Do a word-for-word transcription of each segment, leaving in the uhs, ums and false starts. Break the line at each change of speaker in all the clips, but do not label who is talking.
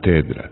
katedra.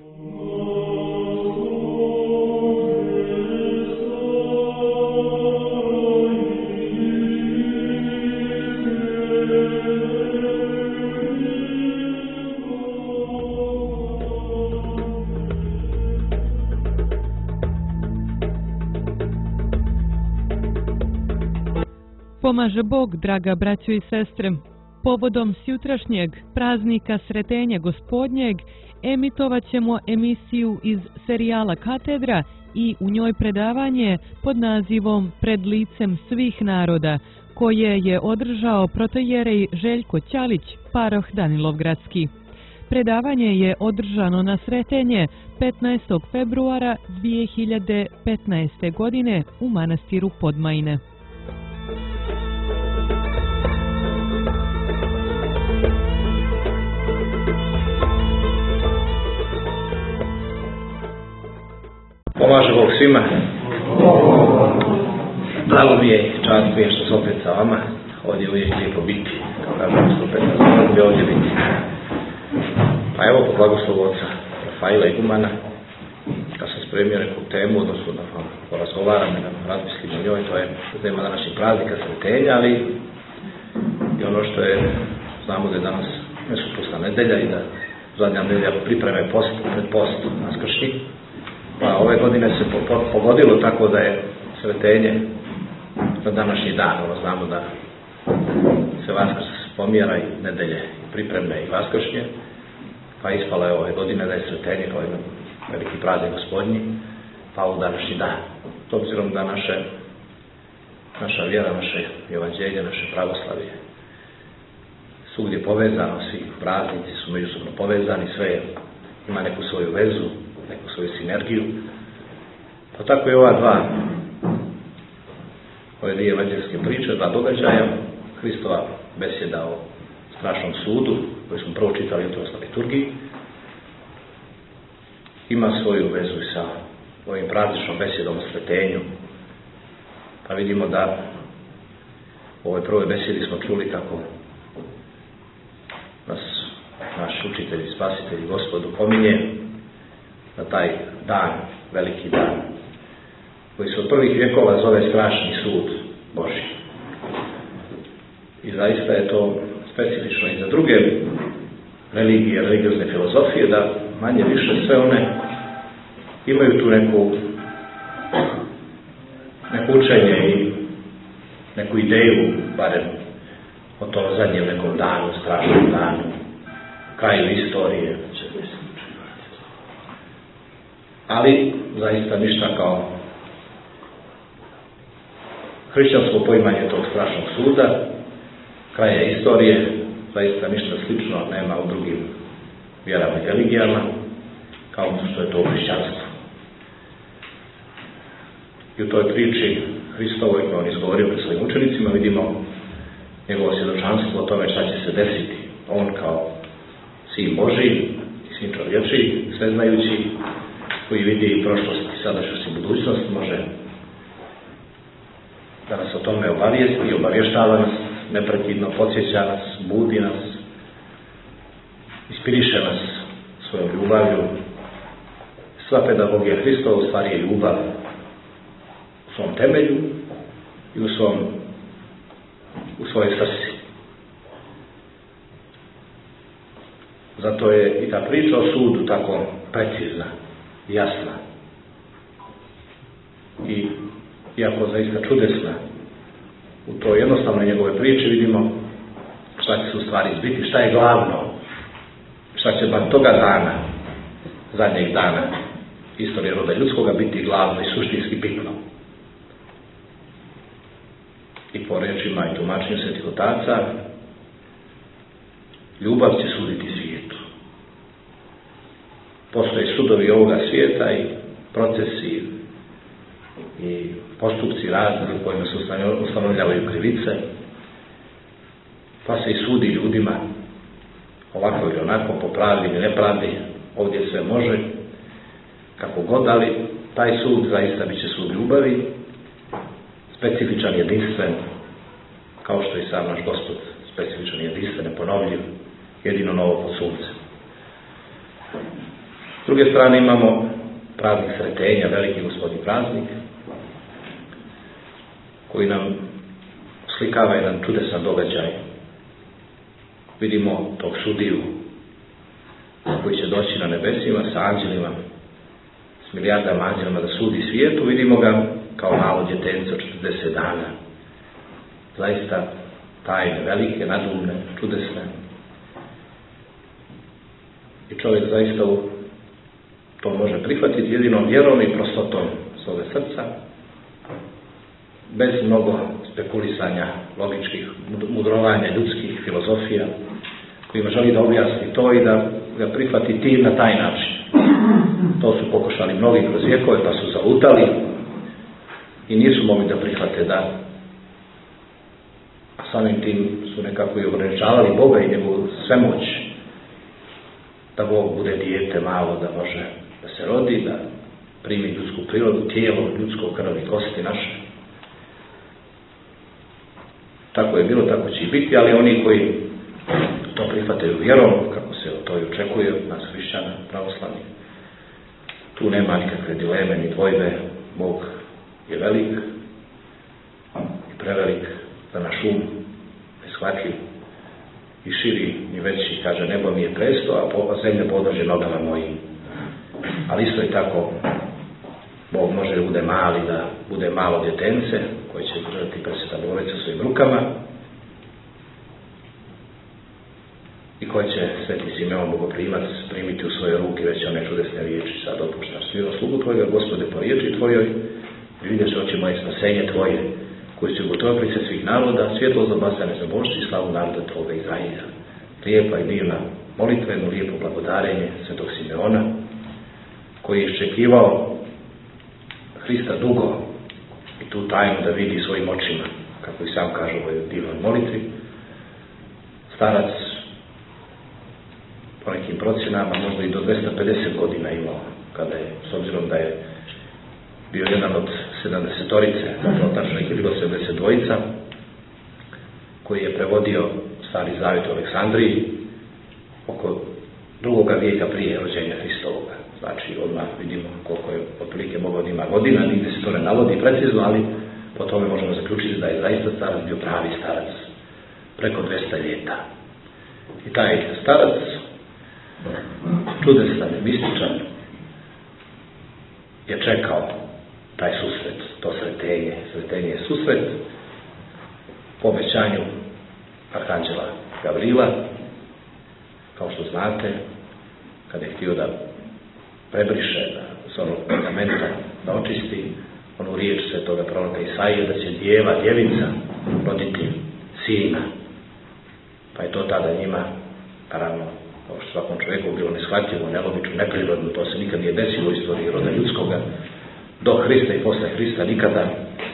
Pomaže Bog, draga braćo i sestre. Povodom sjutrašnjeg praznika Sretenja Gospodnjeg emitovat ćemo emisiju iz serijala Katedra i u njoj predavanje pod nazivom Pred licem svih naroda, koje je održao protojerej Željko Ćalić, paroh Danilovgradski. Predavanje je održano na Sretenje petnaestog februara dvije hiljade petnaeste. godine u manastiru Podmajine.
Pomaže Bog svima. Drago mi je, čast mi je što sam opet sa vama. Ovdje je uvijek lijepo biti. Kao kažem, što opet sam bi ovdje biti. Pa evo, po blagoslovu oca Rafaila Igumana, kad sam spremio neku temu, odnosno da vam porazgovaram i da razmislim o njoj, to je tema današnjeg praznika Sretenja, ali i ono što je, znamo da je danas nesupusna nedelja i da zadnja nedelja pripreme post, pred post naskršnji. Pa ove godine se pogodilo tako da je Sretenje za današnji dan. Ono, znamo da se Vaskrs pomjera i nedelje pripremne i Vaskršnje. Pa ispala je ove godine da je Sretenje kao jedan veliki praznik Gospodnji, pa u današnji dan. S obzirom da naše, naša vjera, naše evanđelje, naše pravoslavlje svugdje povezano, svi praznici su međusobno povezani, sve ima neku svoju vezu, neku svoju sinergiju. Pa tako i ova dva, ove dvije evanđeljske priče, dva događaja, Hristova besjeda o strašnom sudu, koju smo prvo čitali jutros na liturgiji, ima svoju vezu sa ovim prazničnom besjedom o Sretenju. Pa vidimo da u ovoj prvoj besjedi smo čuli kako nas naš učitelj i spasitelj i Gospod pominje na taj dan, veliki dan, koji se od prvih vjekova zove strašni sud Božji. I zaista je to specifično i za druge religije, religiozne filozofije, da manje više sve one imaju tu neku neko učenje i neku ideju, barem o tom zadnjem nekom danu, strašnom danu, kraju istorije. Ali zaista ništa kao hrišćansko poimanje tog strašnog suda, kraja istorije, zaista ništa slično nema u drugim vjerama i religijama, kao što je to u hrišćanstvu. I u toj priči Hristovoj, koju on izgovorio pred svojim učenicima, vidimo njegovo svjedočanstvo o tome šta će se desiti. On kao sin Božji i sin čovječiji, sveznajući, koji vidi i prošlost, i sadašnjost i budućnost, može da nas o tome obavijesti i obavještava nas, neprekidno podsjeća nas, budi nas, inspiriše nas svojom ljubavlju. Sva pedagogija Hristova u stvari je ljubav u svom temelju i u svom u svojoj srci. Zato je i ta priča o sudu tako precizna, jasna i iako zaista čudesna. U toj jednostavnoj njegove priči vidimo šta će se u stvari izbiti, šta je glavno, šta će bar toga dana, zadnjeg dana istorije roda ljudskoga biti glavno i suštinski bitno. I po rečima i tumačenju svetih otaca, ljubav će suditi svijetu. Postoje sudovi ovoga svijeta i procesi i postupci razni u kojima se ustanovljavaju krivice, pa se i sudi ljudima ovako ili onako, po pravdi ili nepravdi. Ovdje sve može, kako god, ali taj sud zaista bit će sud ljubavi, specifičan, jedinstven, kao što i sam naš Gospod specifičan, jedinstven, neponovljiv, jedino novo pod suncem. S druge strane imamo praznik Sretenja, veliki gospodnji praznik, koji nam slikava jedan čudesan događaj. Vidimo tog sudiju koji će doći na nebesima sa anđelima, s milijardama anđelima da sudi svijetu. Vidimo ga kao malo djetence od četrdeset dana. Zaista tajne, velike, nadumne, čudesne. I čovjek zaista to može prihvatiti jedinom vjerom i prostotom svoga srca, bez mnogo spekulisanja, logičkih mudrovanja, ljudskih filozofija, kojima želi da objasni to i da ga prihvati tim na taj način. To su pokušali mnogi kroz vjekove, pa su zalutali i nisu mogli da prihvate da, a samim tim su nekako i ograničavali Boga i njegovu svemoć, da Bog bude dijete malo, da može da se rodi, da primi ljudsku prirodu, tijelo, ljudsko krv i kosti naše. Tako je bilo, tako će i biti, ali oni koji to prihvataju vjerom, kako se to i očekuje od nas hrišćana pravoslavnih, tu nema nikakve dileme ni dvojbe. Bog je velik i prevelik za naš um, neshvatljiv i širi i veći, kaže, nebo mi je presto, a zemlja podlože nogama mojim. Ali isto i tako Bog može da bude mali, da bude malo djetence koje će držati presveta Bogorodica u svojim rukama i koje će sveti Simeon Bogoprimac primiti u svoje ruke, već one čudesne riječi: sad opuštaš sviro slugu tvojega, Gospode, po riječi tvojoj, i vidiš oči moje spasenje tvoje, koji su ugotovili se svih naroda, svjetlo za basane za Božci i slavu naroda tvoga Izraelja. Lijepa i divna molitva, jedno lijepo blagodarenje svetog Simeona, koji je iščekivao Hrista dugo i tu tajnu da vidi svojim očima, kako i sam kaže u ovoj divnoj molitvi. Starac, po nekim procjenama, možda i do dvesta pedeset godina imao, kada je, s obzirom da je bio jedan od sedamdesetorice, zapravo tačno ih je bilo sedamdeset dvojica, koji je prevodio Stari Zavjet u Aleksandriji oko drugoga vijeka prije rođenja Hristovoga. Znači, odmah vidimo koliko je otprilike mogao da ima godina, nigde se to ne navodi precizno, ali po tome možemo zaključiti da je zaista starac bio pravi starac, preko dvesta ljeta. I taj starac, čudestan, mističan, je čekao taj susret, to sretenje. Sretenje je susret po obećanju arhanđela Gavrila, kao što znate, kada je htio da prebriše, da s onog pergamenta da očisti onu riječ svetoga proroka Isaije, da će djeva, djevica roditi sina. Pa je to tada njima, naravno, kao što svakom čovjeku bilo neshvatljivo, nelogično, neprirodno, to se nikad nije desilo u istoriji roda ljudskoga, do Hrista i posle Hrista nikada.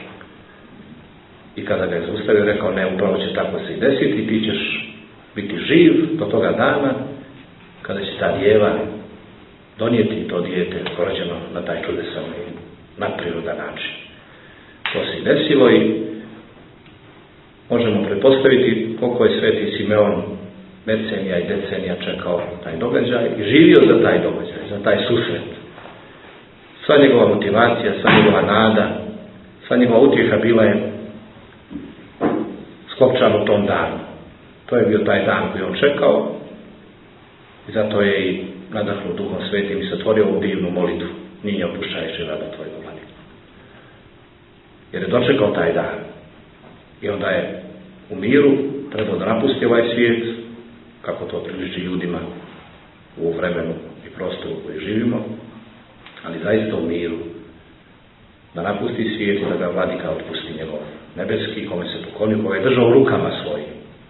I kada ga je zaustavio, rekao: ne, upravo će tako se i desiti, ti ćeš biti živ do toga dana kada će ta djeva donijeti to dijete rođeno na taj čudesan i nadprirodan način. To se i desilo i možemo pretpostaviti koliko je sveti Simeon decenija i decenija čekao taj događaj i živio za taj događaj, za taj susret. Sva njegova motivacija, sva njegova nada, sva njegova utjeha bila je skopčana u tom danu. To je bio taj dan koji on čekao i zato je i nadahnuo Duhom Svetim i satvorio ovu divnu molitvu: nije opuštajući rada tvojega, Vladiko. Jer je dočekao taj dan i onda je u miru trebao da napusti ovaj svijet, kako to priliči ljudima u vremenu i prostoru u kojoj živimo, ali zaista u miru, da napusti svijet i da ga Vladika otpusti njegov nebeski, kome se poklonio, koga je držao u rukama svojim.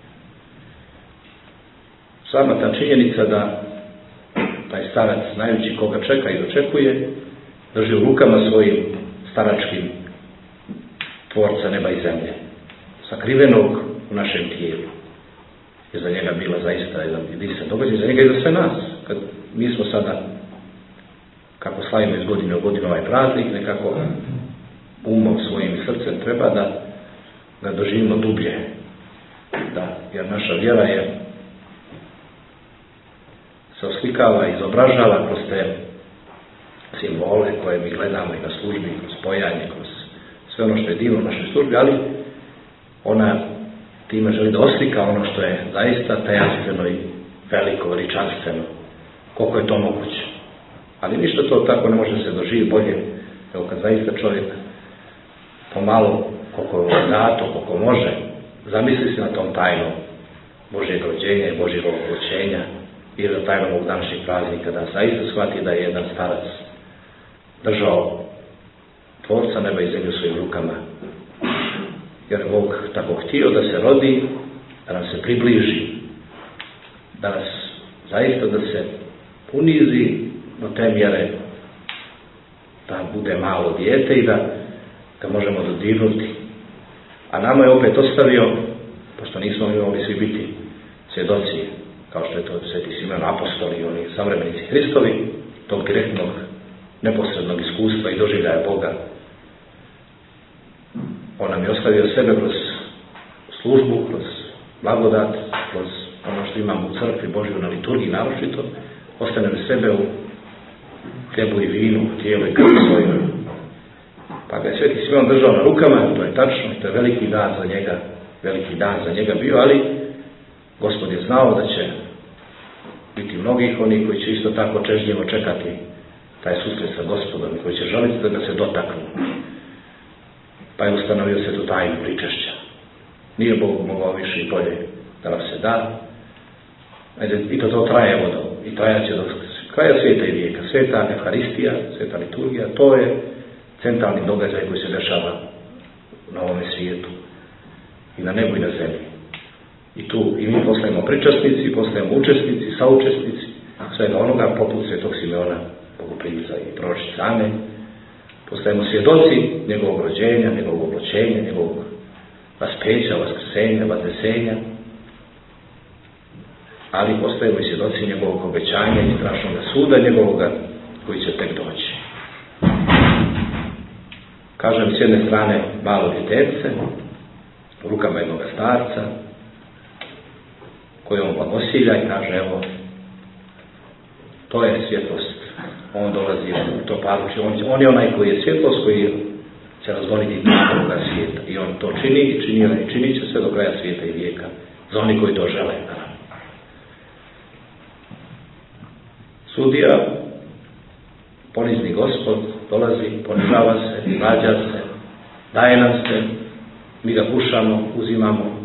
Sama ta činjenica da taj starac, znajući koga čeka i dočekuje, drži u rukama svojim staračkim tvorca neba i zemlje, sakrivenog u našem tijelu, je za njega bila zaista jedan jedinstven događaj, za njega i za sve nas. Kad mi smo sada, kako slavimo iz godine u godinu ovaj praznik, nekako umom svojim i srcem treba da ga doživimo dublje, da, jer naša vjera je se oslika oslikava, izobražava kroz te simbole koje mi gledamo i na službi, kroz pojanje, kroz sve ono što je divno u našoj službi, ali ona time želi da oslika ono što je zaista tajanstveno i veliko, veličanstveno, koliko je to moguće. Ali ništa to tako ne može se doživi bolje, evo kad zaista čovjek pomalo, koliko je dato, koliko može, zamisli se na tom tajnom Božjeg rođenja i Božjeg obloćenja i na tajnom ovog današnjeg praznika, da zaista shvati da je jedan starac držao Tvorca neba i zemlju svojim rukama. Jer je Bog tako htio da se rodi, da nam se približi, da nas zaista da se unizi do te mjere da bude malo dijete i da ga možemo dodirnuti. A nama je opet ostavio, pošto nismo mi mogli svi biti svjedoci, kao što je to Sveti Simeon apostol i oni savremenici Hristovi, tog direktnog, neposrednog iskustva i doživljaja Boga. On nam je ostavio sebe kroz službu, kroz blagodat, kroz ono što imamo u crkvi Božju na liturgiji naročito, ostane nam sebe u hlebu i vinu, u tijelu i krvi svojoj. Pa ga je Sveti Simeon držao na rukama, to je tačno, to je veliki dan za njega, veliki dan za njega bio, ali Gospod je znao da će biti mnogih oni koji će isto tako čežnjivo čekati taj susret sa Gospodom i koji će želiti da ga se dotaknu. Pa je ustanovio se tu tajnu pričešća. Nije Bog mogao više i bolje da nam se da. I to to traje vodo. I trajaće do kraja svijeta i vijeka. Sveta Euharistija, sveta liturgija, to je centralni događaj koji se dešava na ovome svijetu. I na nebu i na zemlji. I tu i mi postajemo pričasnici, postajemo učesnici, saučesnici svega onoga poput Svetog Simeona, Bogoprimca i proročice Ane. Postajemo svjedoci njegovog rođenja, njegovog obloćenja, njegovog vaspeća, vaskrsenja, vaznesenja, ali postajemo i svjedoci njegovog obećanja i strašnog suda njegovoga koji će tek doći. Kažem, s jedne strane malo djetence u rukama jednog starca koji on blagosilja i kaže, evo, to je svjetlost. On dolazi u to paručje. On, on je onaj koji je svjetlost, koji će razgoniti tamo ovoga svijeta. I on to čini i čini i činit će sve do kraja svijeta i vijeka. Za oni koji to žele. Sudija, ponizni Gospod, dolazi, ponižava se, rađa se, daje nam se, mi ga kušamo, uzimamo.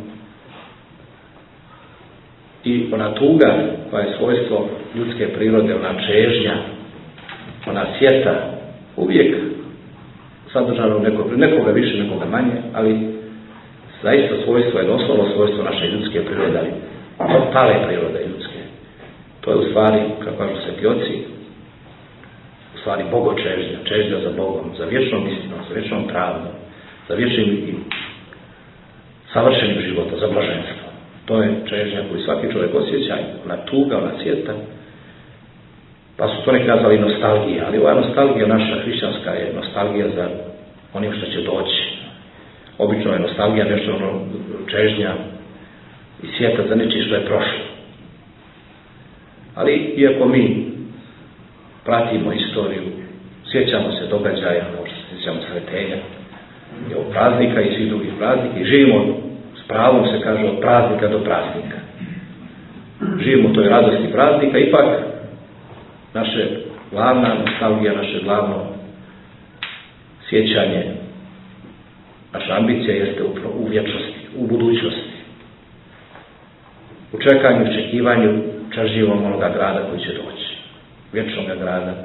I ona tuga koja je svojstvo ljudske prirode, ona čežnja, ona sjeta, uvijek sadržano nekoga, nekoga više, nekoga manje, ali zaista svojstvo je doslovno svojstvo naše ljudske prirode, ali totale prirode ljudske. To je u stvari, kako kažu sveti oci, u stvari bogočežnja, čežnja za Bogom, za vječnom istinom, za vječnom pravdom, za vječnim i savršenim životom, za blaženstvo. To je čežnja koju svaki čovjek osjeća, ona tuga, ona sjeta. Pa su to neki nazvali nostalgija, ali ova nostalgija naša hrišćanska je nostalgija za onim što će doći. Obično je nostalgija nešto ono čežnja i sjeta za nečiji što je prošlo. Ali iako mi pratimo istoriju, sjećamo se događaja, sjećamo sretenja i ovog praznika i svih drugih praznika i živimo s pravom, se kaže, od praznika do praznika. Živimo u toj radosti praznika, ipak naše glavna nostalgija, naše glavno sjećanje, naša ambicija jeste u vječnosti, u budućnosti. U čekanju, očekivanju, čažnjivom onoga grada koji će doći. Vječnog grada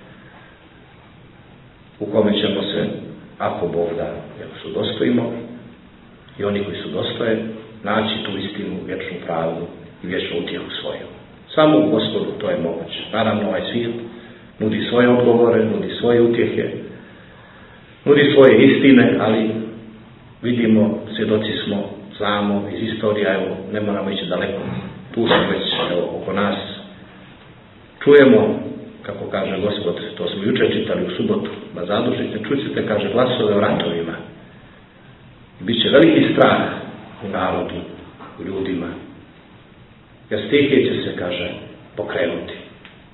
u kome ćemo se, ako Bog da, ako su dostojimo, i oni koji su dostoje, naći tu istinu, vječnu pravdu i vječnu utjehu svoju. Samo u Gospodu to je moguće. Naravno, ovaj svijet nudi svoje odgovore, nudi svoje utjehe, nudi svoje istine, ali vidimo, svjedoci smo, znamo iz istorija, evo, ne moramo ići daleko, tu smo već, evo, oko nas. Čujemo, kako kaže Gospod, to smo jučer čitali u subotu, na zadužite, čućete, kaže, glasove o ratovima. Biće veliki strah u narodu, u ljudima. Jer stihije će se, kaže, pokrenuti.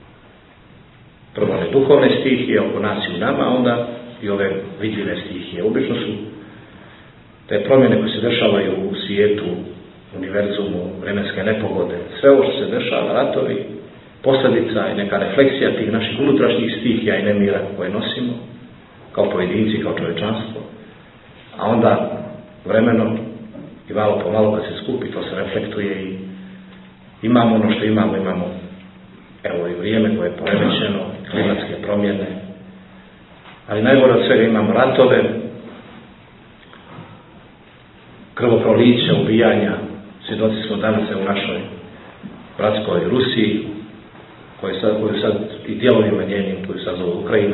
prvo one duhovne stihije oko nas i u nama, a onda i ove vidljive stihije. Obično su te promjene koje se dešavaju u svijetu, univerzumu, vremenske nepogode, sve ovo što se dešava, ratovi, posljedica i neka refleksija tih naših unutrašnjih stihija i nemira koje nosimo, kao pojedinci, kao čovječanstvo, a onda vremeno i malo po malo kad se skupi, to se reflektuje i imamo ono što imamo, imamo evo i vrijeme koje je poremećeno, klimatske promjene, ali najgore od svega imamo ratove, krvoprolića, ubijanja. Svjedoci smo danas u našoj bratskoj Rusiji, koju sad, koju sad i dijelovima njenim, koju sad zove Ukrajina,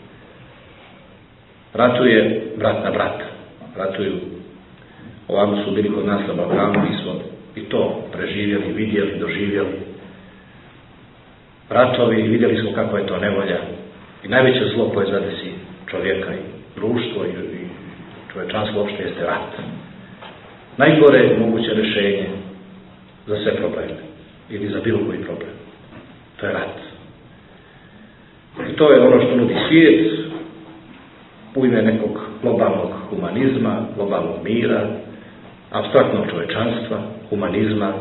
ratuje brat na brata. Ratuju, ovako su bili kod nas na Balkanu, mi smo i to preživjeli, vidjeli, doživjeli. Ratovi, vidjeli smo kako je to nevolja i najveće zlo koje zadesi čovjeka i društvo i, i čovječanstvo uopšte jeste rat. Najgore moguće rješenje za sve probleme ili za bilo koji problem. To je rat. I to je ono što nudi svijet u ime nekog globalnog humanizma, globalnog mira, apstraktnog čovječanstva, humanizma.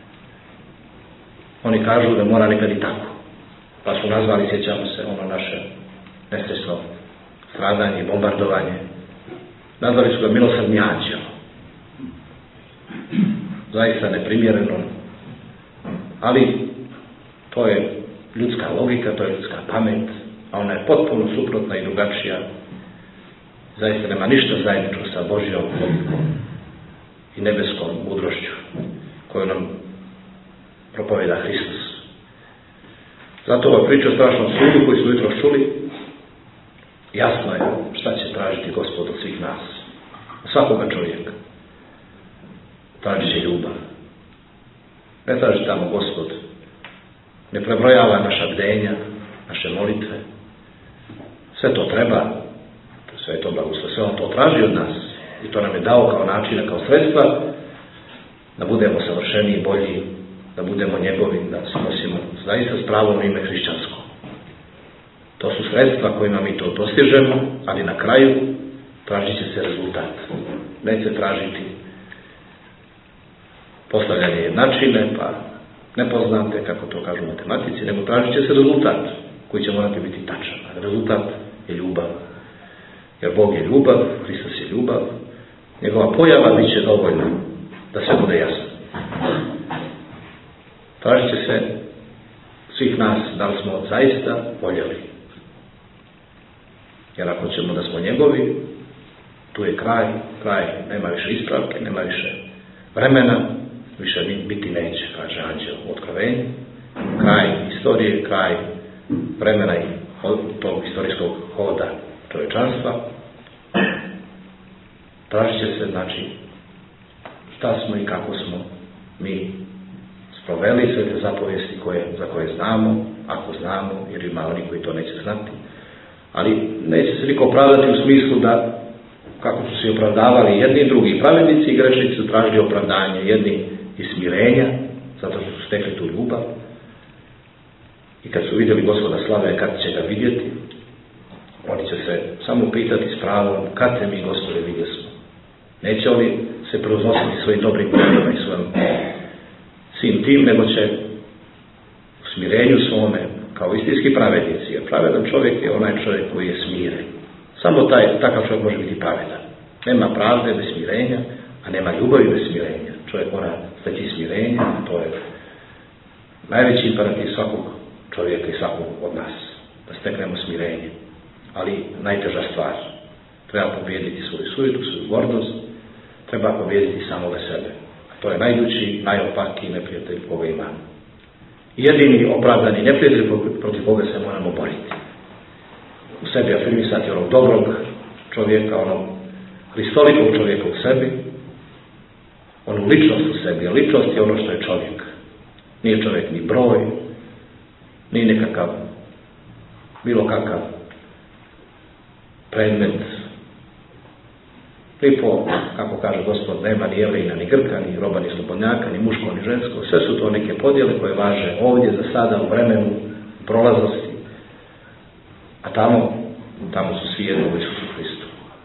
Oni kažu da mora nekad i tako. Pa su nazvali, sjećamo se, ono naše nesrećno stradanje i bombardovanje. Nazvali su ga milosrdni anđeo. Zaista neprimjereno. Ali to je ljudska logika, to je ljudska pamet, a ona je potpuno suprotna i drugačija. Zaista nema ništa zajedničko sa Božjom logikom i nebeskom mudrošću koju nam propoveda Hristos. Zato ova priča o strašnom sudu koju smo jutro čuli, jasno je šta će tražiti Gospod od svih nas, od svakoga čovjeka. Tražit će ljubav. Ne traži tamo Gospod, ne prebrojava naša bdenja, naše molitve. Sve to treba, sve je to blagoslov, sve on to traži od nas i to nam je dao kao načina, kao sredstva da budemo savršeniji, bolji, da budemo njegovi, da se nosimo zaista s pravom ime hrišćansko. To su sredstva kojima mi to dostižemo, ali na kraju tražit će se rezultat. Neće tražiti postavljanje jednačine, pa nepoznate, kako to kažu matematici, nego tražit će se rezultat koji će morati biti tačan. Rezultat je ljubav. Jer Bog je ljubav, Hristos je ljubav, njegova pojava bit će dovoljna da sve bude jasno. Tražit će se svih nas da li smo zaista voljeli. Jer ako ćemo da smo njegovi, tu je kraj, kraj, nema više ispravke, nema više vremena, više biti neće, kaže anđel u Otkrovenju. Kraj istorije, kraj vremena i tog istorijskog hoda čovječanstva. Tražit će se, znači, šta smo i kako smo mi sproveli sve te zapovijesti koje, za koje znamo, ako znamo, jer ima oni koji to neće znati. Ali neće se niko opravdati u smislu da, kako su se opravdavali jedni i drugi pravednici i grešnici su tražili opravdanje, jedni iz smirenja, zato što su stekli tu ljubav. I kad su vidjeli Gospoda slave, kad će ga vidjeti, oni će se samo pitati s pravom, kad te mi, Gospode, vidjesmo. Neće oni se preuznositi svojim dobrim djelima i svojim svim tim, nego će u smirenju svome, kao istinski pravednici, jer pravedan čovjek je onaj čovjek koji je smiren. Samo taj, takav čovjek može biti pravedan. Nema pravde bez smirenja, a nema ljubavi bez smirenja. Čovjek mora steći smirenje, to je najveći imperativ svakog čovjeka i svakog od nas, da steknemo smirenje. Ali najteža stvar, treba pobijediti svoju sujetu, svoju gordost, treba pobijediti samoga sebe. A to je najljući, najopakiji neprijatelj koga imamo. Jedini opravdani neprijatelj protiv koga se moramo boriti. U sebi afirmisati onog dobrog čovjeka, onog hristolikog čovjeka u sebi, onu ličnost u sebi. A ličnost je ono što je čovjek. Nije čovjek ni broj, ni nekakav, bilo kakav predmet. Ni po, kako kaže Gospod, nema ni Jevrejina, ni Grka, ni roba, ni slobodnjaka, ni muško, ni žensko. Sve su to neke podjele koje važe ovdje, za sada, u vremenu, u prolaznosti. tamo, tamo su svi jedno u Isusu Hristu.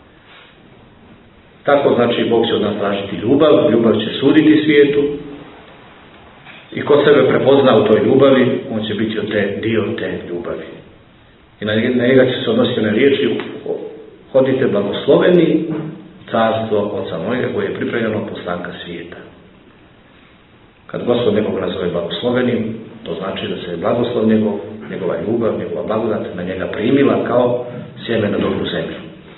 Tako znači Bog će od nas tražiti ljubav, ljubav će suditi svijetu i ko sebe prepozna u toj ljubavi, on će biti od te, dio te ljubavi. I na njega će se odnositi na riječi: hodite blagosloveni carstvo Oca mojega koje je pripremljeno od postanka svijeta. Kad Gospod nekog nazove blagoslovenim, to znači da se je blagoslov njegov, njegova ljubav, njegova blagodat na njega primila kao sjeme na dobru zemlju.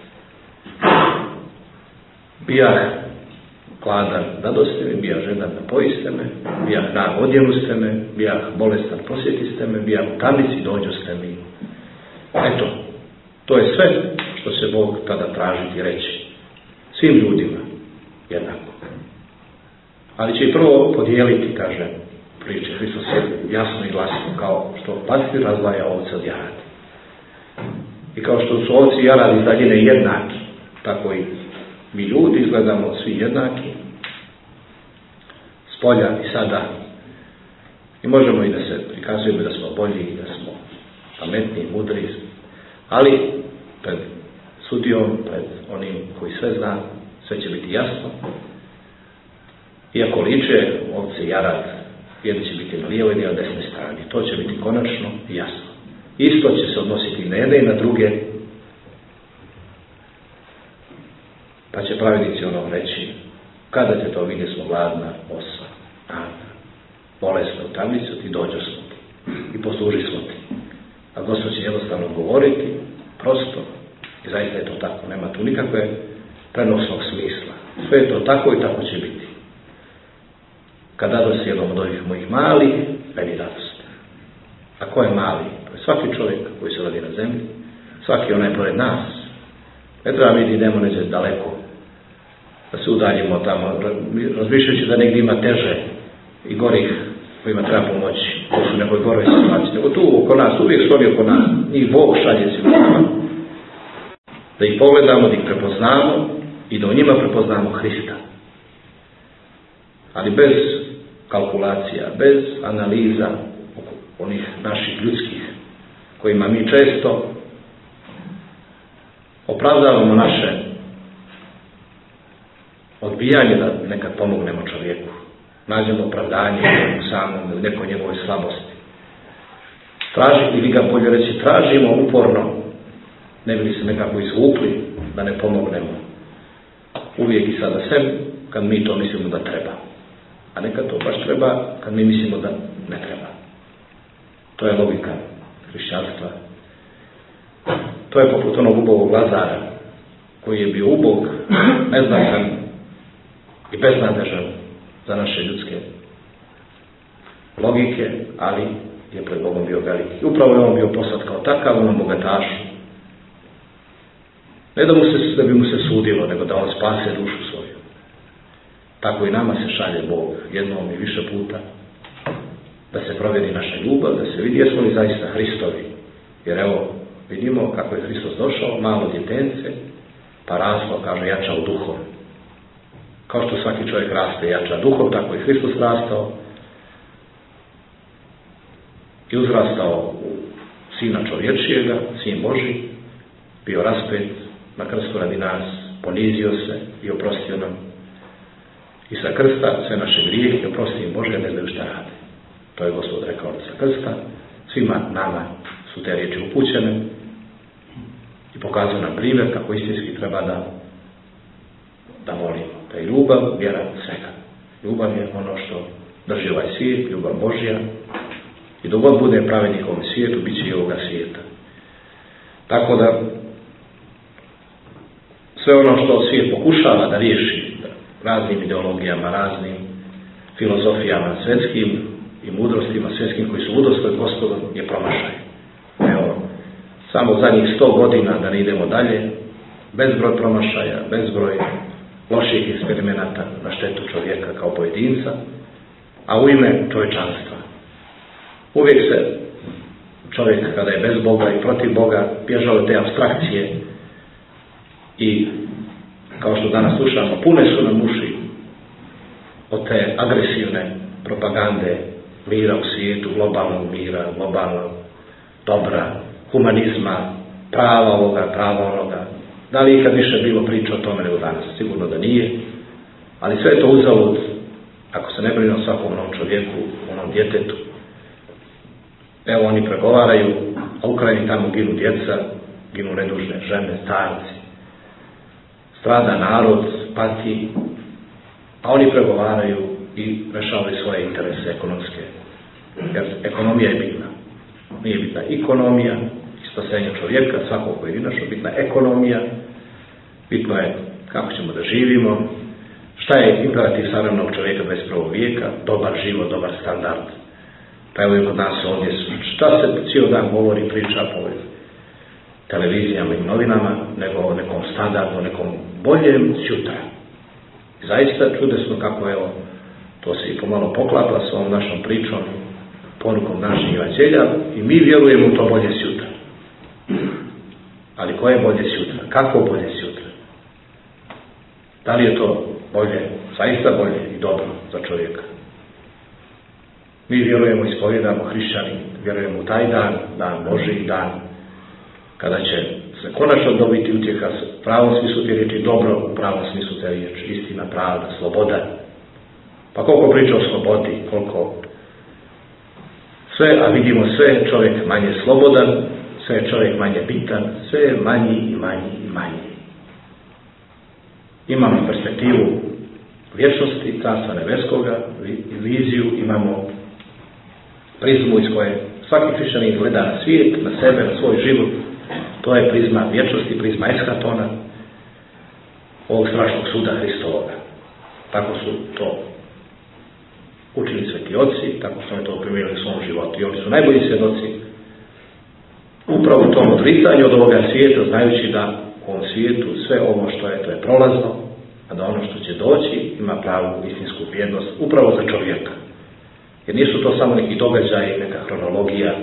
Bijah gladan, dadoste mi, bijah žedan, napojiste me, bijah nag, odjenuste me, bijah bolestan, posjetiste me, bijah u tamnici, dođoste mi. Eto, to je sve što se Bog tada tražiti reći svim ljudima jednako. Ali će i prvo podijeliti, kaže priče, Hristos je jasno i glasno, kao što pastir razdvaja ovce od jaradi. I kao što su ovci i jaradi iz daljine jednaki, tako i mi ljudi izgledamo svi jednaki, s polja i sada. I možemo i da se prikazujemo da smo bolji, da smo pametni, mudri, ali pred sudijom, pred onim koji sve zna, sve će biti jasno. Iako liče ovce i jarad, jedni će biti na lijevoj i na desnoj strani. To će biti konačno i jasno. Isto će se odnositi i na jedne i na druge. Pa će pravednici ono reći: kada te to vidje smo gladna, osa, nada, bolesna u tamnicu, ti dođo smo ti i posluži smo ti. A Gospod će jednostavno govoriti, prosto, i zaista je to tako, nema tu nikakve prenosnog smisla. Sve je to tako i tako će biti. Kad dadosti jednom od ovih mojih malih, meni dadosti. A ko je mali? To je svaki čovjek koji se rodi na zemlji, svaki onaj pored nas. Ne treba mi da idemo neđe daleko, da se udaljimo tamo, razmišljajući da negdje ima teže i gorih kojima treba pomoći, ko su nekoj goroj situaciji, nego tu oko nas, uvijek su oni oko nas, njih Bog šalje svima. Da ih pogledamo, da ih prepoznamo i da u njima prepoznamo Hrista. Ali bez kalkulacija, bez analiza onih naših ljudskih, kojima mi često opravdavamo naše odbijanje da nekad pomognemo čovjeku. Nađemo opravdanje u samom ili nekoj njegovoj slabosti. Traži, ili ga bolje reći, tražimo uporno, ne bi li se nekako izvukli da ne pomognemo. Uvijek i sada sve, kad mi to mislimo da treba. A nekad to baš treba kad mi mislimo da ne treba. To je logika hrišćanstva. To je poput onog ubogog Lazara, koji je bio ubog, neznatan i beznadežan za naše ljudske logike, ali je pred Bogom bio veliki. I upravo je on bio poslat kao takav, onom bogatašu. Ne da, mu se, da bi mu se sudilo, nego da on spase dušu svoju. Tako i nama se šalje Bog jednom i više puta, da se provjeri naša ljubav, da se vidi jesmo li zaista Hristovi. Jer evo, vidimo kako je Hristos došao, malo djetence, pa raslo, kaže, jača u duhom. Kao što svaki čovjek raste jača duhom, tako je Hristos rastao i uzrastao u Sina čovječijega, Sin Božji, bio raspet na krstu radi nas, ponizio se i oprostio nam. I sa krsta sve naše grijehe i oprosti im Bože, ne znaju šta rade. To je Gospod rekao sa krsta. Svima nama su te riječi upućene i pokazuje nam primjer kako istinski treba da da volimo. Da je ljubav, vjera svega. Ljubav je ono što drži ovaj svijet, ljubav Božja. I dok god bude pravednik ovom svijetu, bit će i ovoga svijeta. Tako da sve ono što svijet pokušava da riješi raznim ideologijama, raznim filozofijama svjetskim i mudrostima svjetskim koji su ludost od Gospoda je promašaj. Evo, samo zadnjih sto godina, da ne idemo dalje, bezbroj promašaja, bezbroj loših eksperimenata na štetu čovjeka kao pojedinca, a u ime čovječanstva. Uvijek se čovjek, kada je bez Boga i protiv Boga, bježao od te apstrakcije i, kao što danas slušamo, pune su nam uši od te agresivne propagande mira u svijetu, globalnog mira, globalnog dobra, humanizma, prava ovoga, prava onoga. Da li ikad više bilo priča o tome nego danas? Sigurno da nije. Ali sve je to uzalud ako se ne brine o svakom onom čovjeku, onom djetetu. Evo oni pregovaraju, a u Ukrajini tamo ginu djeca, ginu nedužne žene, starci. Strada narod, pati, a oni pregovaraju i rešavaju svoje interese ekonomske. Jer ekonomija je bitna. Nije bitna ekonomija i spasenje čovjeka, svakog pojedinačno, bitna ekonomija, bitno je kako ćemo da živimo, šta je imperativ savremenog čovjeka dvadeset prvog vijeka, dobar život, dobar standard. Pa evo i kod nas ovdje su, šta se cijel dan govori, priča po televizijama i novinama, nego o nekom standardu, o nekom boljem sutra. I zaista čudesno kako, evo, to se i pomalo poklapa s ovom našom pričom, porukom naših evanđelja i mi vjerujemo u to bolje sutra. Ali koje je bolje sutra? Kako bolje sutra? Da li je to bolje, zaista bolje i dobro za čovjeka? Mi vjerujemo, ispovjedamo hrišćani, vjerujemo u taj dan, dan Božji, dan kada će se konačno dobiti utjeha u pravom smislu te riječi, dobro u pravom smislu te riječi, istina, pravda, sloboda. Pa koliko priča o slobodi, koliko sve, a vidimo sve je čovjek manje slobodan, sve je čovjek manje bitan, sve je manji i manji i manji. Imamo perspektivu vječnosti, Carstva nebeskoga, viziju, imamo prizmu iz koje svaki hrišćanin gleda na svijet, na sebe, na svoj život. To je prizma vječnosti, prizma eskatona, ovog strašnog suda Hristovoga. Tako su to učili sveti oci, tako su oni to primjerili u svom životu. I oni su najbolji svjedoci upravo u tom odricanju od ovoga svijeta, znajući da u ovom svijetu sve ovo što je, to je prolazno, a da ono što će doći ima pravu istinsku vrijednost upravo za čovjeka. Jer nisu to samo neki događaji, neka hronologija,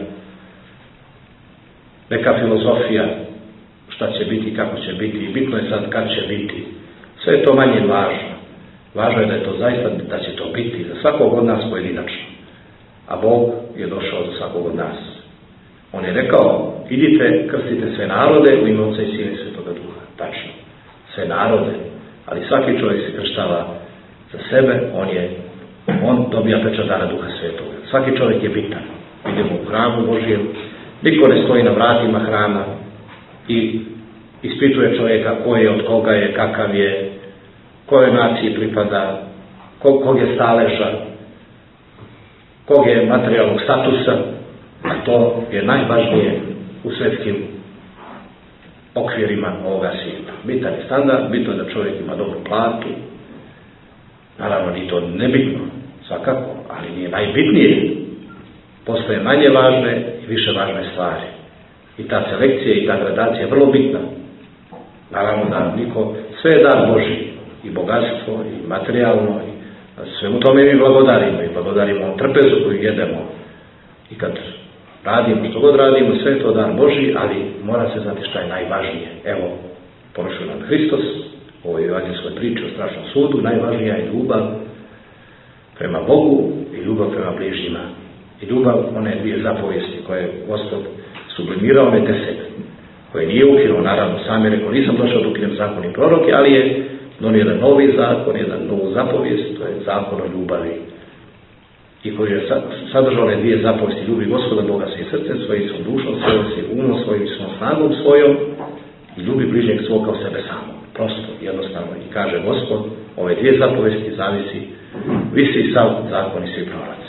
neka filozofija, šta će biti, kako će biti, i bitno je sad kad će biti. Sve je to manje važno. Važno je da je to zaista, da će to biti za svakog od nas pojedinačno. A Bog je došao za svakog od nas. On je rekao, idite, krstite sve narode u ime Oca i Sina i Svetoga Duha. Tačno. Sve narode. Ali svaki čovjek se krštava za sebe, on je, on dobija pečat dara Duha Svetoga. Svaki čovjek je bitan. Idemo u hramu Božijem, niko ne stoji na vratima hrama i ispituje čovjeka ko je, od koga je, kakav je, kojoj naciji pripada, kog, kog je staleža, kog je materijalnog statusa, a to je najvažnije u svjetskim okvirima ovoga svijeta. Bitan je standard, bitno je da čovjek ima dobru platu, naravno ni to nebitno, svakako, ali nije najbitnije. Postoje manje važne i više važne stvari. I ta selekcija i ta gradacija je vrlo bitna. Naravno da niko, sve je dar Božji, i bogatstvo, i materijalno, i svemu tome mi blagodarimo, i blagodarimo trpezu koju jedemo. I kad radimo, što god radimo, sve je to dar Božji, ali mora se znati šta je najvažnije. Evo, poručuje nam Hristos, u ovoj evanđelskoj priči o strašnom sudu, najvažnija je ljubav prema Bogu i ljubav prema bližnjima. I ljubav, one dvije zapovijesti koje je Gospod sublimirao, one deset, koje nije ukinuo, naravno, sam je rekao, nisam došao da ukinem zakon i proroke, ali je donio jedan novi zakon, jedan novu zapovijest, to je zakon o ljubavi. I koji je sadržao one dvije zapovijesti, ljubi Gospoda Boga svojim srcem svojim, svom dušom svojom, svojim umom svojim, svom snagom svojom i ljubi bližnjeg svog kao sebe samog. Prosto, jednostavno. I kaže Gospod, ove dvije zapovijesti zavisi, visi sav zakon i svi proroci.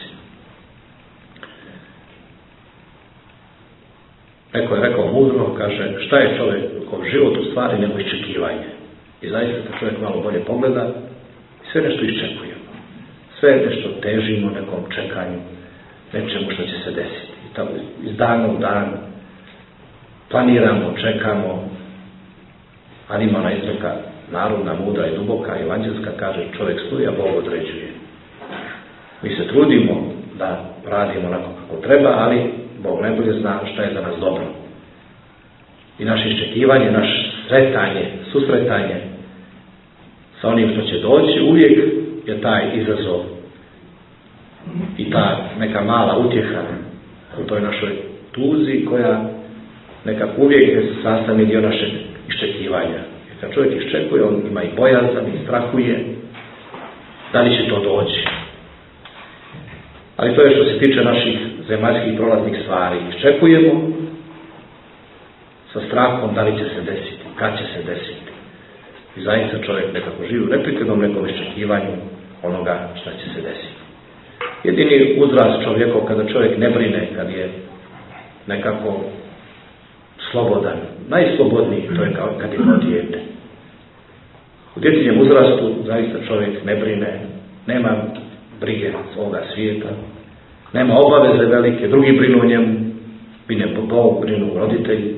Neko je rekao mudro, kaže, šta je čovjekov život u stvari nego iščekivanje. I zaista kad čovjek malo bolje pogleda, sve nešto iščekujemo. Sve nešto težimo nekom čekanju, nečemu što će se desiti. I tako iz dana u dan planiramo, čekamo, ali ima ona izreka narodna, mudra i duboka, evanđelska, kaže čovjek stuje, a Bog određuje. Mi se trudimo da radimo onako kako treba, ali Bog najbolje zna šta je za nas dobro. I naše iščekivanje, naše sretanje, susretanje sa onim što će doći, uvijek je taj izazov i ta neka mala utjeha u toj našoj tuzi koja nekako uvijek je sastavni dio našeg iščekivanja. Jer kad čovjek iščekuje, on ima i bojazan i strahuje da li će to doći. Ali to je što se tiče naših zemaljskih prolaznih stvari. Iščekujemo sa strahom da li će se desiti, kad će se desiti. I zaista čovjek nekako živi u neprekidnom nekom iščekivanju onoga šta će se desiti. Jedini uzrast čovjekov kada čovjek ne brine, kad je nekako slobodan, najslobodniji, to je kao kad je kao dijete. U djetinjem uzrastu zaista čovjek ne brine, nema brige ovoga svijeta, nema obaveze velike, drugi brinu o njemu, brine Bog, brinu roditelji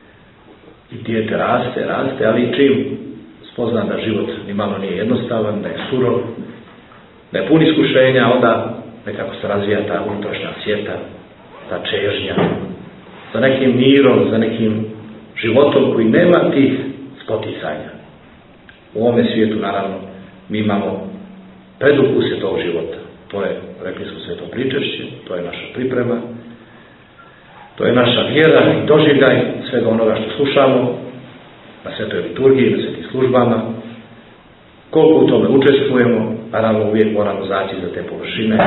i dijete raste, raste, ali čim spozna da život ni malo nije jednostavan, da je surov, da je pun iskušenja, onda nekako se razvija ta unutrašnja sjeta, ta čežnja, za nekim mirom, za nekim životom koji nema tih spoticanja. U ovome svijetu, naravno, mi imamo predukuse tog života. To je, rekli smo, sveto pričešće, to je naša priprema, to je naša vjera i doživljaj svega onoga što slušamo na svetoj liturgiji, na svetim službama. Koliko u tome učestvujemo, naravno uvijek moramo zaći za te površine.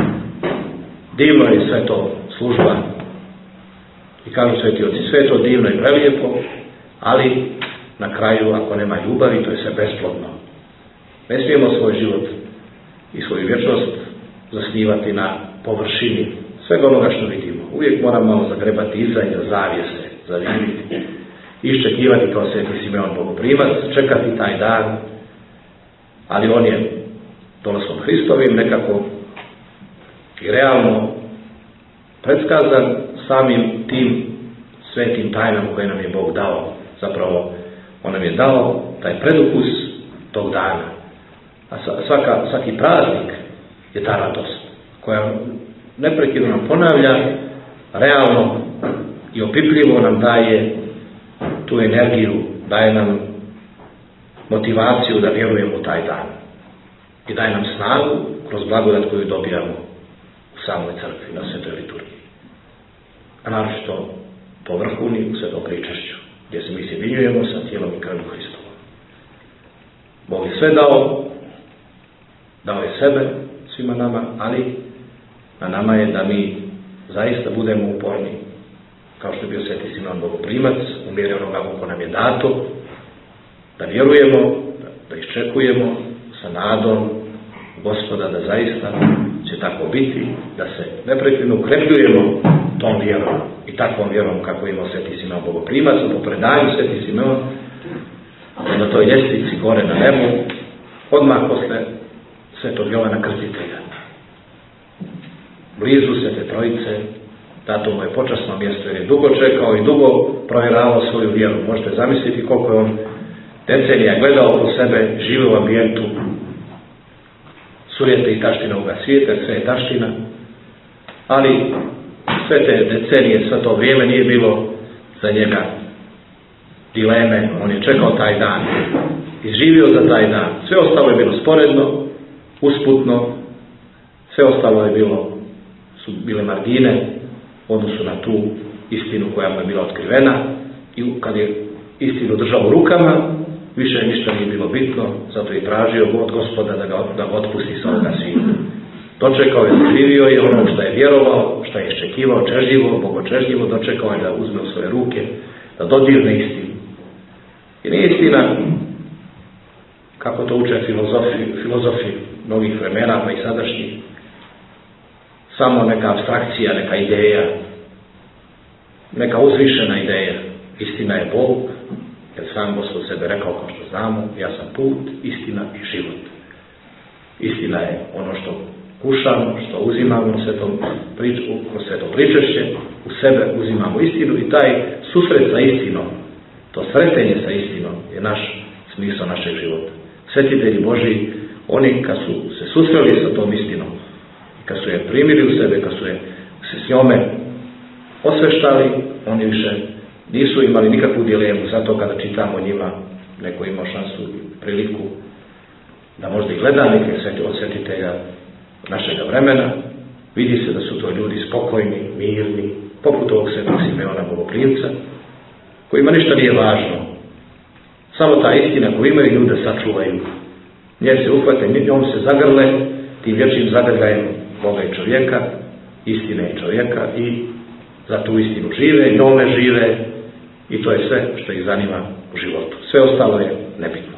Divno je sve to služba i kažu sveti oci, sve to divno i prelijepo, ali na kraju ako nema ljubavi, to je sve besplodno. Ne smijemo svoj život i svoju vječnost zasnivati na površini svega onoga što vidimo. Uvijek moramo malo zagrebati iza i zavijese, zaviditi, iščekivati kao sveti Simeon Bogoprimac, čekati taj dan, ali on je dolaskom Hristovim nekako i realno predskazan samim tim svetim tajnama koje nam je Bog dao. Zapravo, on nam je dao taj predukus tog dana. A svaka, svaki praznik je ta radost koja neprekidno nam ponavlja, realno i opipljivo nam daje tu energiju, daje nam motivaciju da vjerujemo u taj dan. I daje nam snagu kroz blagodat koju dobijamo u samoj crkvi, na svetoj liturgiji. A naročito po vrhuni u svetom pričešću, gdje se mi sjedinjujemo sa tijelom i krvlju Hristovom. Bog je sve dao, dao je sebe svima nama, ali na nama je da mi zaista budemo uporni, kao što je bio sveti Simeon Bogoprimac, u mjeri onoga koliko nam je dato, da vjerujemo, da iščekujemo sa nadom Gospoda da zaista će tako biti, da se neprekidno ukrepljujemo tom vjerom i takvom vjerom kako imao sveti Simeon Bogoprimac, po predanju sveti Simeon na toj ljestvici gore na nebu, odmah posle svetog Jovana Krstitelja. Blizu Svete Trojice, dato mu je počasno mjesto jer je dugo čekao i dugo provjeravao svoju vjeru. Možete zamisliti koliko je on decenija gledao oko sebe, žive u ambijentu sujete i taština ovoga svijeta, sve je taština, ali sve te decenije, sve to vrijeme nije bilo za njega dileme, on je čekao taj dan, izživio za taj dan, sve ostalo je bilo sporedno, usputno, sve ostalo je bilo, su bile margine u odnosu na tu istinu koja mu je bila otkrivena i kad je istinu držao u rukama, više ništa nije bilo bitno, zato je tražio od Gospoda da ga, da ga otpusti sa ovoga svijeta. Dočekao je, doživio je ono što je vjerovao, što je iščekivao, čežljivo, bogočežljivo, dočekao je da uzme u svoje ruke, da dodirne istinu. I nije istina, kako to uče filozofi, filozofi mnogih vremena, pa i sadašnjih, samo neka apstrakcija, neka ideja, neka uzvišena ideja. Istina je Bog, jer sam Gospod sebe rekao, kao što znamo, ja sam put, istina i život. Istina je ono što kušamo, što uzimamo u svetom priču, kroz sveto pričešće, u sebe uzimamo istinu i taj susret sa istinom, to sretenje sa istinom je naš smisao našeg života. Svetitelji Božji, oni kad su se susreli sa tom istinom, kad su je primili u sebe, kad su je se s njome osveštali, oni više nisu imali nikakvu dilemu. Zato kada čitamo njima, neko ima šansu, priliku da možda i gleda neke od svetitelja našega vremena, vidi se da su to ljudi spokojni, mirni, poput ovog svetog Simeona Bogoprimca, kojima ništa nije važno. Samo ta istina koju imaju ljude sačuvaju. Nje se uhvate, njom se zagrle, tim vječnim zagrljajem Boga i čovjeka, istine i čovjeka i za tu istinu žive, njome žive i to je sve što ih zanima u životu. Sve ostalo je nebitno.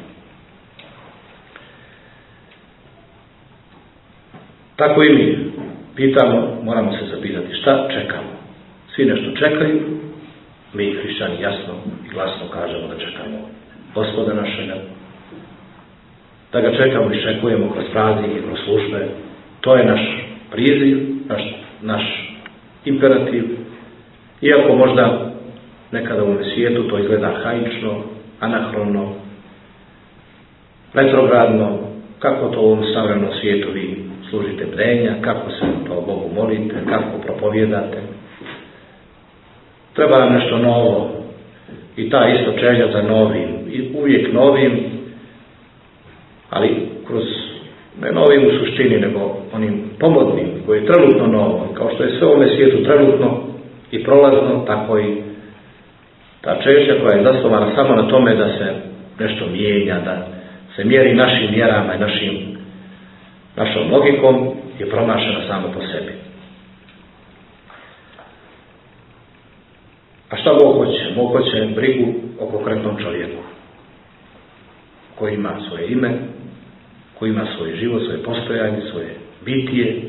Tako i mi pitamo, moramo se zapitati šta čekamo. Svi nešto čekaju, mi hrišćani jasno i glasno kažemo da čekamo Gospoda našega, da ga čekamo i iščekujemo kroz praznike, kroz službe. To je naš priziv, naš, naš imperativ. Iako možda nekada u ovom svijetu to izgleda arhaično, anahrono, retrogradno, kako to u ovom savremenom svijetu vi služite bdenja, kako se to Bogu molite, kako propovjedate. Treba nam nešto novo i ta isto čežnja za novim, i uvijek novim, ali kroz, ne novim u suštini, nego onim pomodnim, koji je trenutno novo. Kao što je sve u ovom svijetu trenutno i prolazno, tako i ta čežnja koja je zasnovana samo na tome da se nešto mijenja, da se mjeri našim mjerama i našim, našom logikom, je promašena samo po sebi. A šta Bog hoće? Bog hoće brigu o konkretnom čovjeku, koji ima svoje ime, koji ima svoj život, svoje postojanje, svoje bitije,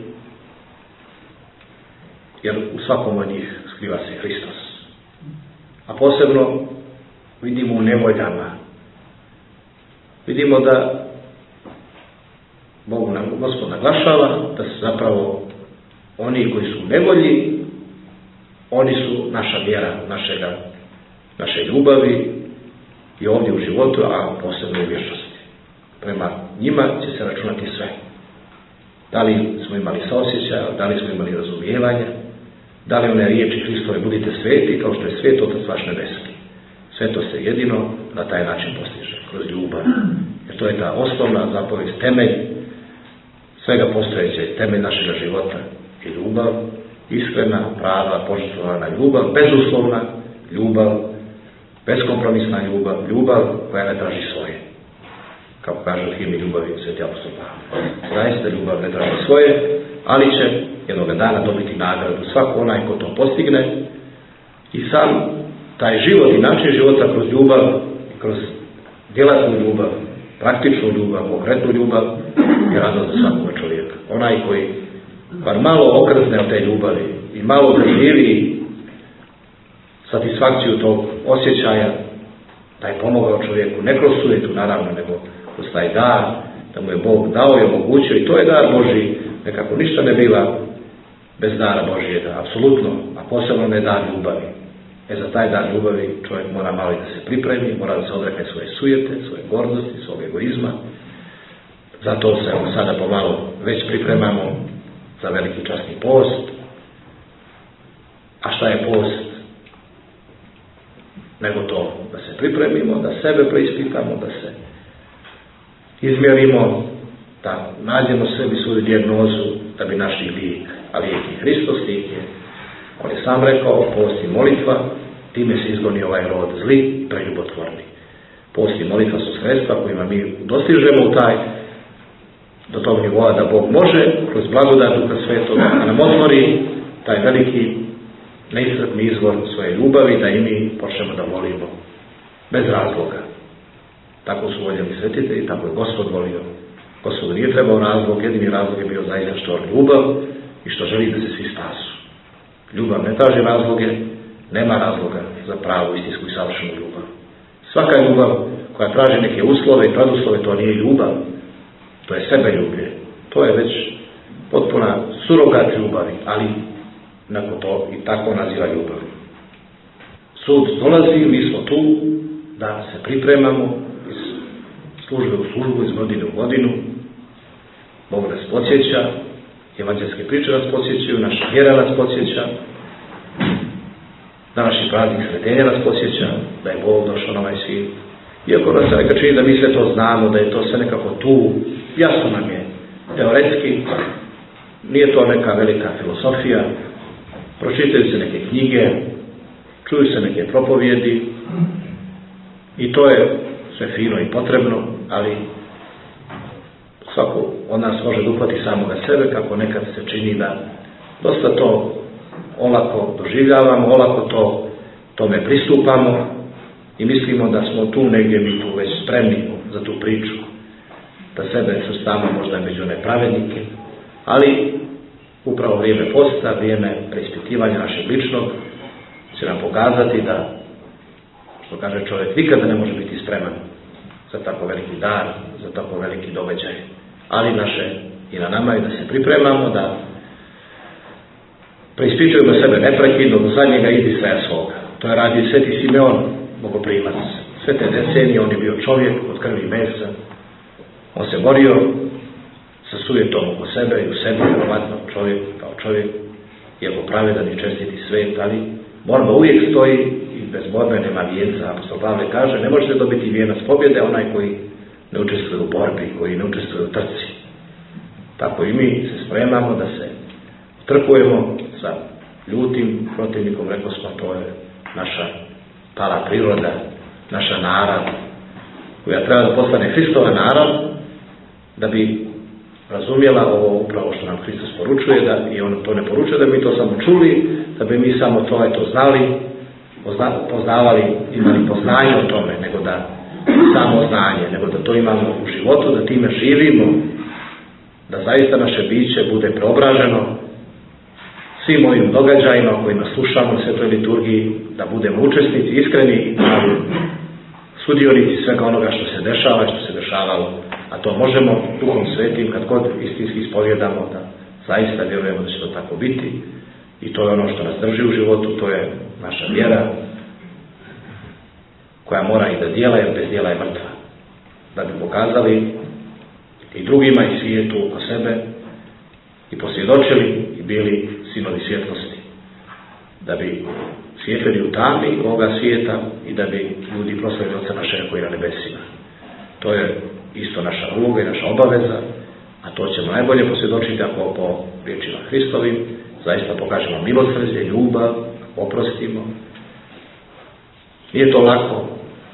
jer u svakom od njih skriva se Hristos. A posebno vidimo u nevoljama. Vidimo da Bog nam, Gospod naglašava da su zapravo oni koji su u nevolji, oni su naša vjera, našega, naše ljubavi i ovdje u životu, a posebno u vječnosti. Prema njima će se računati sve. Da li smo imali saosjećaja, da li smo imali razumijevanja, da li one riječi Hristove budite sveti, kao što je svet Otac vaš nebeski. Sve to se jedino na taj način postiže, kroz ljubav. Jer to je ta osnovna zapovijed, temelj svega postojeće, temelj našega života i ljubav, iskrena, prava, požrtvovana ljubav, bezuslovna ljubav, beskompromisna ljubav, ljubav koja ne traži svoje. Kako kaže u himni ljubavi sveti apostol Pavle. Zaista ljubav ne traži svoje, ali će jednog dana dobiti nagradu svako onaj ko to postigne i sam taj život i način života kroz ljubav, kroz djelatnu ljubav, praktičnu ljubav, konkretnu ljubav je radost za svakog čovjeka. Onaj koji bar malo okrzne od te ljubavi i malo doživi satisfakciju tog osjećaja da je pomogao čovjeku, ne kroz sujetu naravno, nego kroz taj dar, da mu je Bog dao i omogućio i to je dar Božji, nekako ništa ne biva bez dara Božjega, apsolutno, a posebno ne dar ljubavi. E za taj dar ljubavi čovjek mora malo i da se pripremi, mora da se odrekne svoje sujete, svoje gordosti, svog egoizma. Zato se evo sada pomalo već pripremamo za veliki časni post. A šta je post? Nego to da se pripremimo, da sebe preispitamo, da se izmjerimo, da nađemo sebi svoju dijagnozu, da bi našli lijek. A lijek je Hristos, lijek je, on je sam rekao, post i molitva, time se izgoni ovaj rod zli, preljubotvorni. Post i molitva su sredstva kojima mi dostižemo u taj, do tog nivoa da Bog može, kroz blagodat Duha Svetoga, da nam otvori taj veliki, neiscrpni izvor svoje ljubavi, da i mi počnemo da volimo bez razloga. Tako su voljeli svetitelji, tako je Gospod volio. Gospodu nije trebao razlog, jedini razlog je bio zaista što on ljubav i što želi da se svi spasu. Ljubav ne traži razloge, nema razloga za pravu, istinsku i savršenu ljubav. Svaka ljubav koja traži neke uslove i preduslove, to nije ljubav, to je sebeljublje. To je već potpuna surogat ljubavi, ali neko to i tako naziva ljubav. Sud dolazi, mi smo tu da se pripremamo iz službe u službu, iz godine u godinu. Bog nas podsjeća, evanđelske priče nas podsjećaju, naša vjera nas podsjeća, današnji praznik Sretenja nas podsjeća da je Bog došao na ovaj svijet. Iako nas se neka čini da mi sve to znamo, da je to sve nekako tu, jasno nam je, teoretski, nije to neka velika filosofija, pročitaju se neke knjige, čuju se neke propovjedi, I to je sve fino i potrebno, ali svako od nas može uhvatiti samoga sebe, kako nekad se čini da dosta to olako doživljavamo, olako to tome pristupamo i mislimo da smo tu negdje mi tu već spremni za tu priču, da sebe svrstamo možda među nepravednike, ali upravo vrijeme posta, vrijeme preispitivanja našeg ličnog će nam pokazati da, što kaže čovjek, nikada ne može biti spreman za tako veliki dar, za tako veliki događaj. Ali naše i na nama je da se pripremamo, da preispitujemo sebe neprekidno, do zadnjega izdisaja svoga. To je radio Sveti Simeon, bogoprimac. Sve te decenije on je bio čovjek od krvi i mesa. On se borio sa sujetom oko sebe i u sebi, vjerovatno čovjek kao čovjek, iako pravedan i čestiti svet, ali borba uvijek stoji i bez borbe nema vijenca. Apostol Pavle kaže, ne možete dobiti vijenac pobjede onaj koji ne učestvuje u borbi, koji ne učestvuje u trci. Tako i mi se spremamo da se trkujemo sa ljutim protivnikom, rekao smo, to je naša pala priroda, naša narav, koja treba da postane Hristova narav, da bi razumjela ovo upravo što nam Hristos poručuje, da i on to ne poručuje da mi to samo čuli, da bi mi samo to eto znali, pozna, poznavali, imali poznanje o tome, nego da samo znanje, nego da to imamo u životu, da time živimo, da zaista naše biće bude preobraženo svim ovim događajima kojima slušamo u svetoj liturgiji, da budemo učesnici, iskreni, sudionici svega onoga što se dešava i što se dešavalo, a to možemo Duhom Svetim kad god istinski ispovjedamo da zaista vjerujemo da će to tako biti i to je ono što nas drži u životu, to je naša vjera koja mora i da djela, jer bez djela je mrtva. Da bi pokazali i drugima i svijetu oko sebe i posvjedočili i bili sinovi svjetlosti. Da bi svjetlili u tami ovoga svijeta i da bi ljudi proslavili Oca našega koji je na nebesima. To je isto naša uloga i naša obaveza, a to ćemo najbolje posvjedočiti ako po riječima Hristovim zaista pokažemo milosrđe, ljubav, oprostimo. Nije to lako,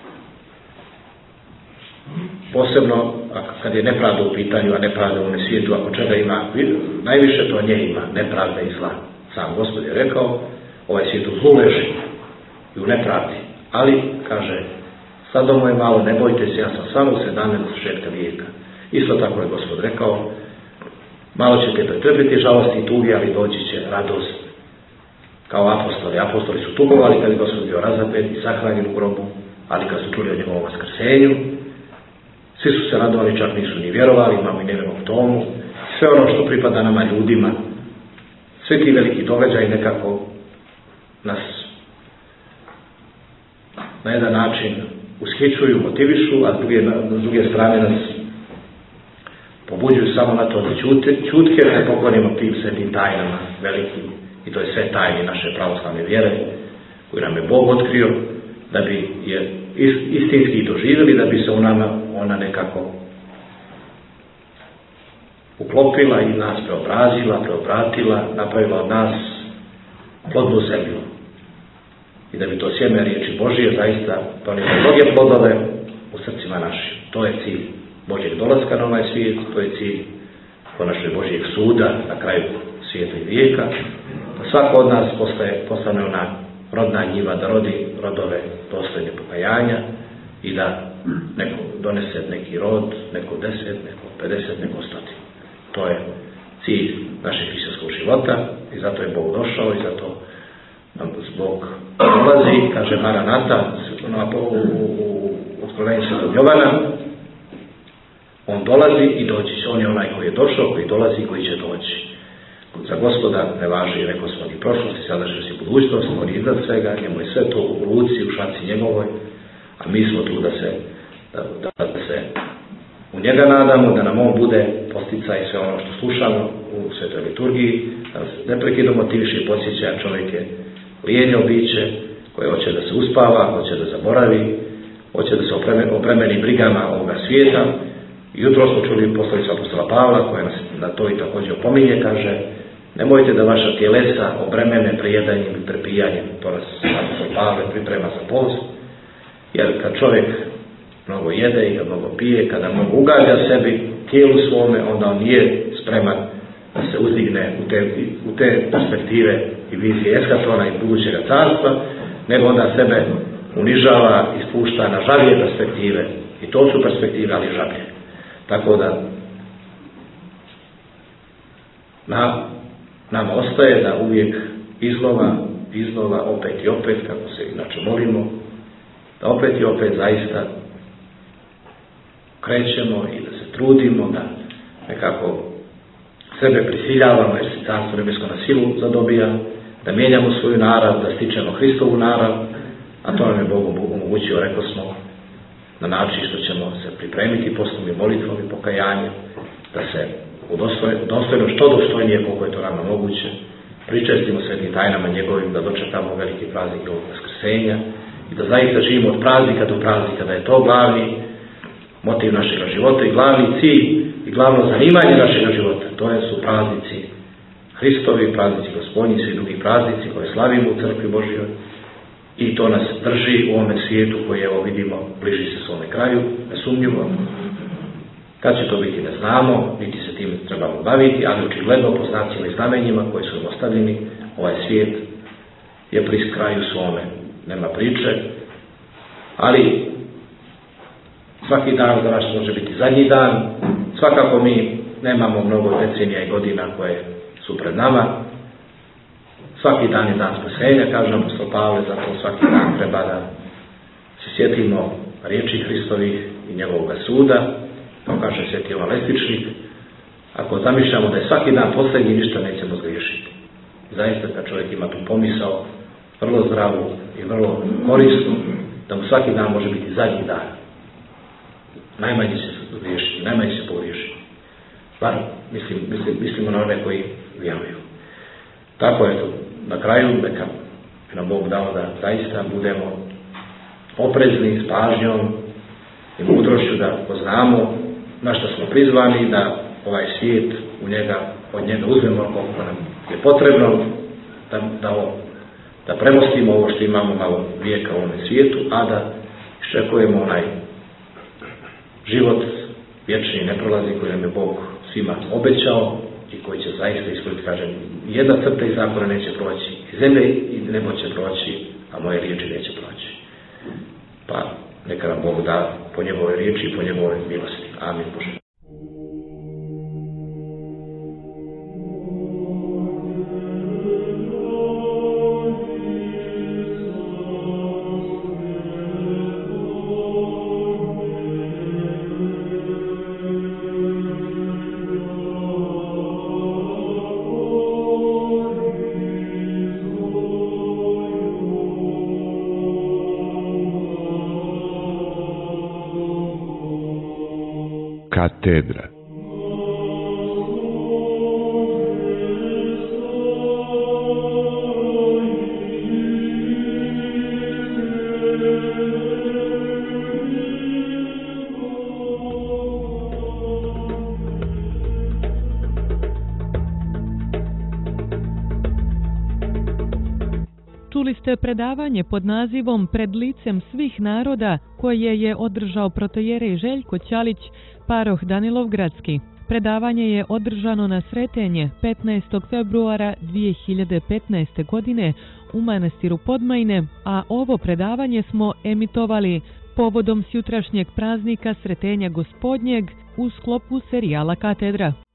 posebno kad je nepravda u pitanju, a nepravda u svijetu, ako čega ima, najviše to nje ima, nepravda i zla. Sam Gospod je rekao, ovaj svijet u zlu leži i u nepravdi, ali, kaže, sad ovo je malo, ne bojte se, ja sam samo u sedamnaest do šestka vijeka. Isto tako je Gospod rekao, malo ćete pretrpiti žalosti i tuge, ali doći će radost. Kao apostoli. Apostoli su tugovali kad je Gospod bio razapet i sahranjen u grobu, ali kad su čuli o njegovom vaskrsenju, svi su se radovali, čak nisu ni vjerovali, imamo i nevjernog tomu, sve ono što pripada nama ljudima, sve ti veliki događaj nekako nas na jedan način ushićuju, motivišu, a s druge, s druge strane nas pobuđuju samo na to da čute, čutke ne poklonimo tim svetim tajnama velikim, i to je sve tajni naše pravoslavne vjere koju nam je Bog otkrio, da bi je istinski doživjeli, da bi se u nama ona nekako uklopila i nas preobrazila, preobratila, napravila od nas plodnu zemlju. I da bi to sjeme riječi Božije zaista donijelo mnoge plodove u srcima našim. To je cilj Božjeg dolaska na ovaj svijet, to je cilj konačno Božjeg suda na kraju svijeta i vijeka. Da svako od nas postaje, postane ona rodna njiva, da rodi rodove dostojne pokajanja i da neko donese neki rod, neko deset, neko pedeset, neko stotin. To je cilj našeg hrišćanskog života i zato je Bog došao i zato nam Bog dolazi, kaže Maranata u Otkrovenju svetog Jovana, on dolazi i doći će, on je onaj koji je došao, koji dolazi i koji će doći. Za Gospoda ne važi, rekao smo, ni prošlost, sadašnjost i budućnost, on je iznad svega, njemu je sve to u ruci, u šaci njegovoj, a mi smo tu da se, da, da, da se u njega nadamo, da nam on bude posticaj sve ono što slušamo u svetoj liturgiji, da nas neprekidno motiviše i podsjeća, čovjek je lijenjo biće koje hoće da se uspava, hoće da zaboravi, hoće da se obremeni brigama ovoga svijeta. Jutro smo čuli poslanicu apostola Pavla koja nas na to i također opominje, kaže, nemojte da vaša tjelesa obremene prijedanjem i prepijanjem. To nas apostol Pavle priprema za post. Jer kad čovjek mnogo jede i mnogo pije, kada mnogo ugađa sebi, tijelu svome, onda on nije spreman da se uzdigne u te, u te perspektive i vizije eskatona i budućega carstva, nego onda sebe unižava i spušta na žavije perspektive. I to su perspektive, ali žavije. Tako da na, nama ostaje da uvijek iznova, iznova, opet i opet, kako se inače molimo, da opet i opet zaista krećemo i da se trudimo, da nekako sebe prisiljavamo, jer se carstvo nebesko na silu zadobija, da mijenjamo svoju narav, da stičemo Hristovu narav, a to nam je Bog omogućio, rekao smo, na način što ćemo se pripremiti postom i molitvom i pokajanjem, da se udostojno, što dostojnije, koliko je to rano moguće, pričestimo svetim tajnama njegovim, da dočekamo veliki praznik ovog vaskrsenja i da zaista živimo od praznika do praznika, da je to glavni motiv našeg života i glavni cilj i glavno zanimanje našeg života. To su praznici Hristovi, praznici Gospodnji, svi drugi praznici koje slavimo u crkvi Božjoj, i to nas drži u ovome svijetu koji, evo vidimo, bliži se svome kraju, nesumnjivo. Kad će to biti ne znamo, niti se tim trebamo baviti, ali očigledno po znacima i znamenjima koji su ostavljeni, ovaj svijet je pri kraju svome, nema priče, ali svaki dan za nas može biti zadnji dan. Svakako mi nemamo mnogo decenija i godina koje su pred nama. Svaki dan je dan spasenja, kaže apostol Pavle, zato svaki dan treba da se sjetimo riječi Hristovih i njegovog suda, kao kaže sveti Jovan Lestičnik. Ako zamišljamo da je svaki dan posljednji, ništa nećemo zgriješiti. Zaista kad čovjek ima tu pomisao, vrlo zdravu i vrlo korisnu, da mu svaki dan može biti zadnji dan. Najmanje će se zgriješiti, najmanje će se pogriješiti. Bar mislim, mislim, mislimo na one koji vjeruju. Tako je to. Na kraju neka nam Bog dao da zaista budemo oprezni s pažnjom i mudrošću, da poznamo na što smo prizvani, da ovaj svijet u njega, od njega uzmemo koliko nam je potrebno, da, da, ovo, da premostimo ovo što imamo malo vijeka u ovom svijetu, a da iščekujemo onaj život vječni, neprolazni koji nam je Bog svima obećao i koji će zaista ispuniti. Kažem, jedna crta iz zakona neće proći, i zemlje i nebo će proći, a moje riječi neće proći. Pa neka nam Bog da po njegove riječi i po njegove milosti. Amin Bože.
Katedra.
Čuli ste predavanje pod nazivom Pred licem svih naroda koje je održao protojerej Željko Ćalić, paroh Danilovgradski. Predavanje je održano na Sretenje petnaestog februara dvije hiljade petnaeste. godine u manastiru Podmajne, a ovo predavanje smo emitovali povodom sjutrašnjeg praznika Sretenja Gospodnjeg u sklopu serijala Katedra.